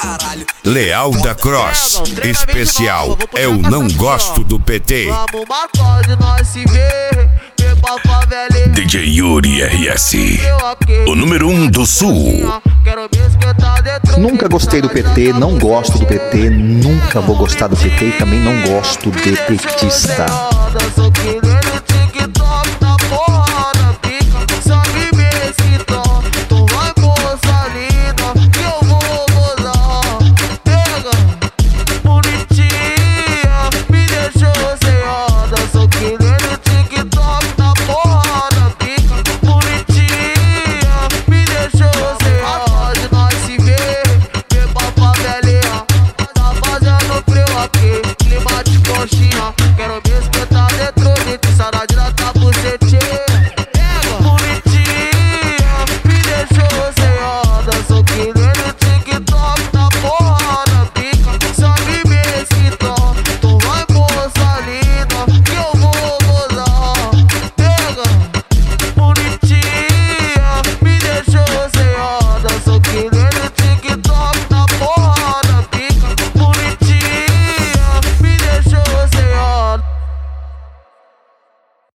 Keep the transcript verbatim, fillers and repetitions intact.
Leal da Cross, especial, eu não gosto do P T. D J Yuri R S, o número um do Sul. Nunca gostei do P T, não gosto do P T, nunca vou gostar do P T e também não gosto de petista.